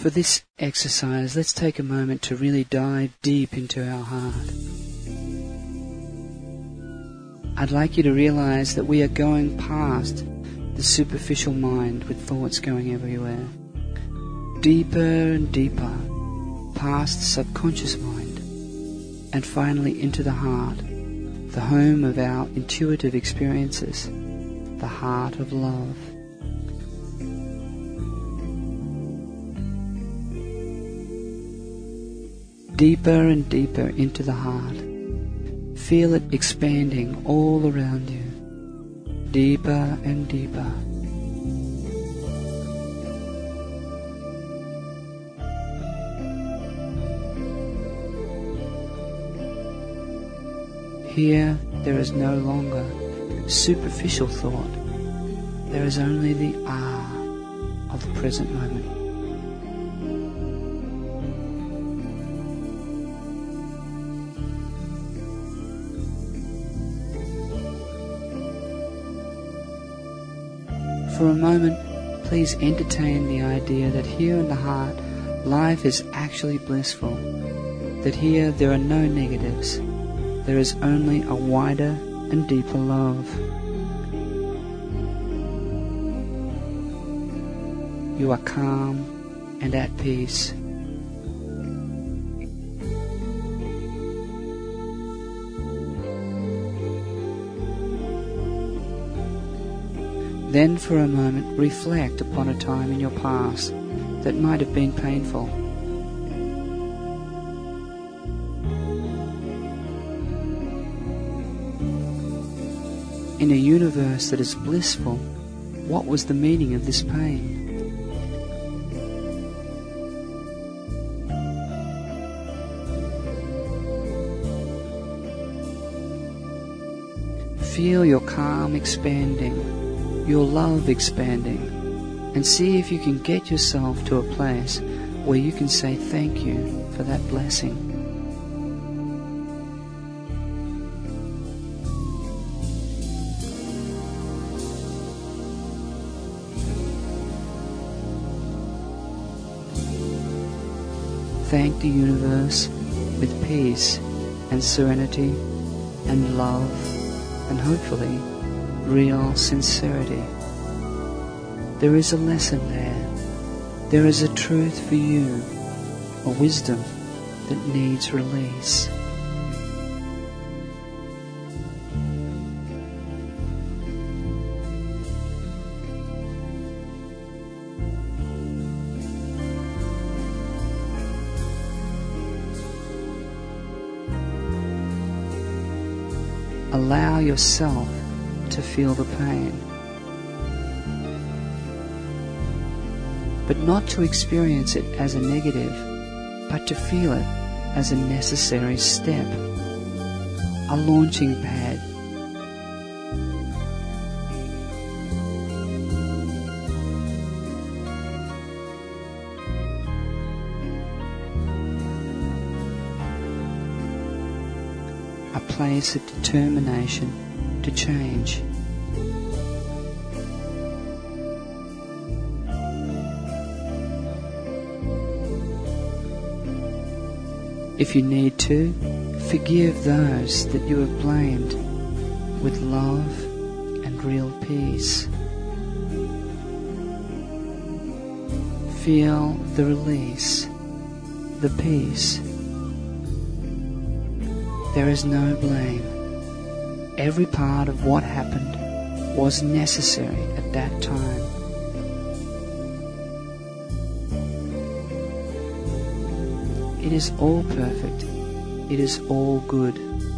For this exercise, let's take a moment to really dive deep into our heart. I'd like you to realize that we are going past the superficial mind with thoughts going everywhere. Deeper and deeper, past the subconscious mind, and finally into the heart, the home of our intuitive experiences, the heart of love. Deeper and deeper into the heart. Feel it expanding all around you. Deeper and deeper. Here there is no longer superficial thought. There is only the of the present moment. For a moment, please entertain the idea that here in the heart, life is actually blissful. That here there are no negatives. There is only a wider and deeper love. You are calm and at peace. Then for a moment reflect upon a time in your past that might have been painful. In a universe that is blissful, what was the meaning of this pain? Feel your calm expanding, your love expanding, and see if you can get yourself to a place where you can say thank you for that blessing. Thank the universe with peace and serenity and love and hopefully real sincerity. There is a lesson there. There is a truth for you, a wisdom that needs release. Allow yourself to feel the pain, but not to experience it as a negative, but to feel it as a necessary step, a launching pad. A place of determination to change. If you need to, forgive those that you have blamed with love and real peace. Feel the release, the peace. There is no blame. Every part of what happened was necessary at that time. It is all perfect. It is all good.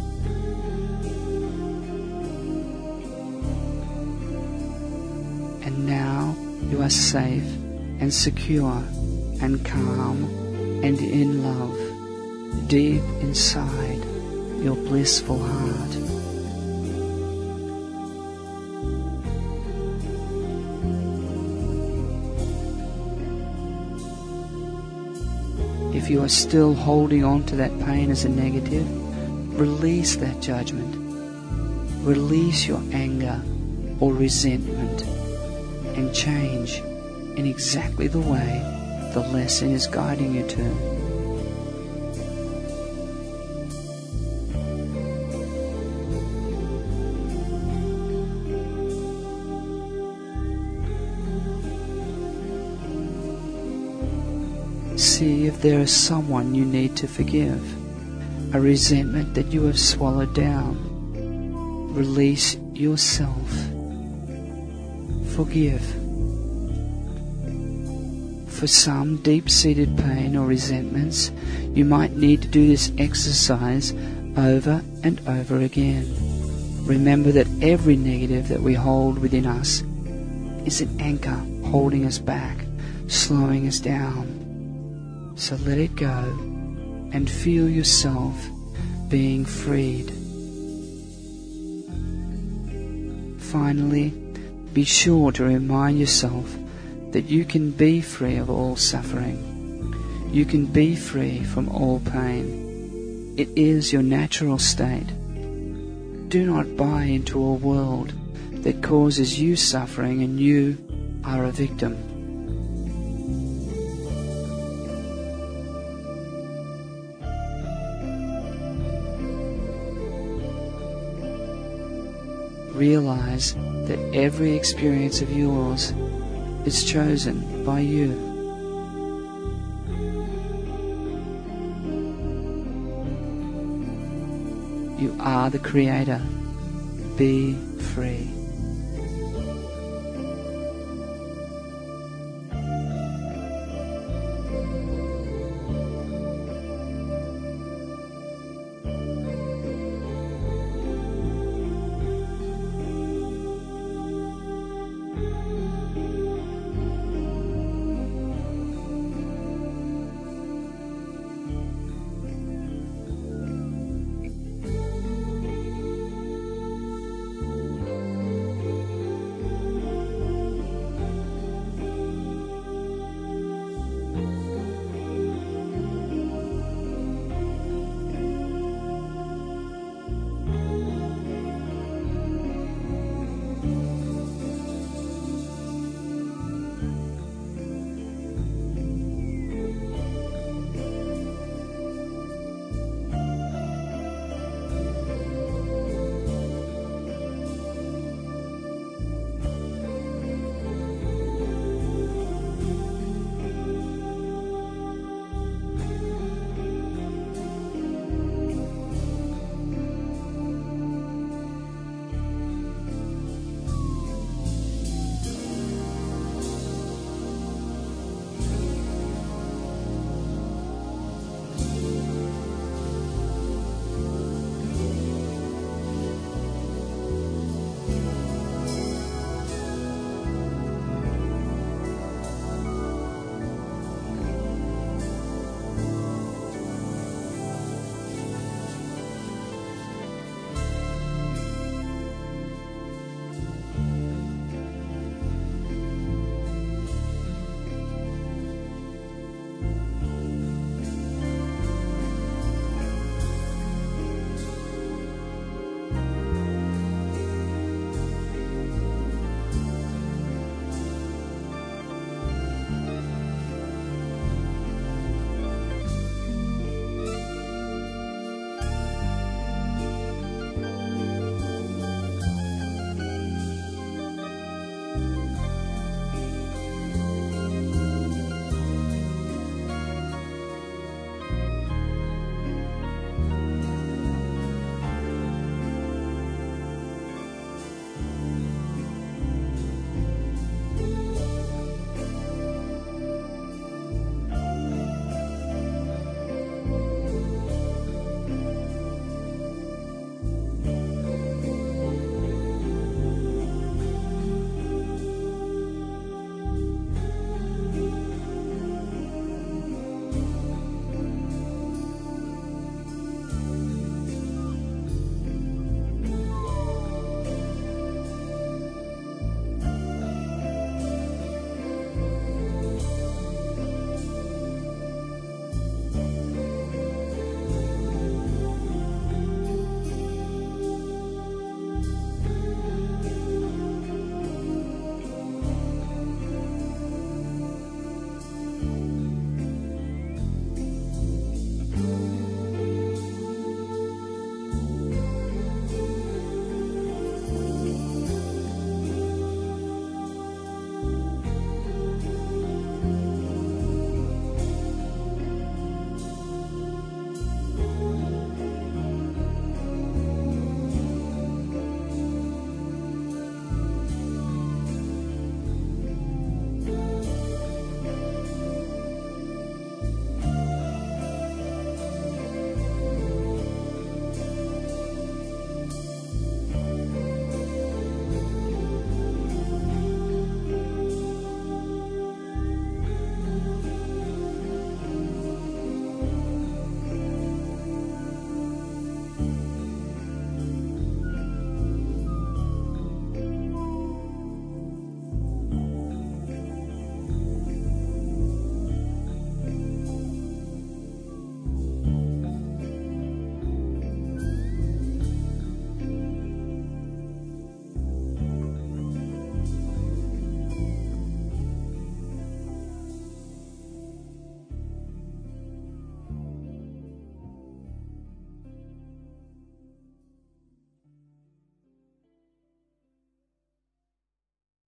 And now you are safe and secure and calm and in love, deep inside your blissful heart. If you are still holding on to that pain as a negative, release that judgment. Release your anger or resentment and change in exactly the way the lesson is guiding you to. See if there is someone you need to forgive, a resentment that you have swallowed down. Release yourself. Forgive. For some deep-seated pain or resentments, you might need to do this exercise over and over again. Remember that every negative that we hold within us is an anchor holding us back, slowing us down. So let it go and feel yourself being freed. Finally, be sure to remind yourself that you can be free of all suffering. You can be free from all pain. It is your natural state. Do not buy into a world that causes you suffering and you are a victim. Realize that every experience of yours is chosen by you. You are the creator. Be free.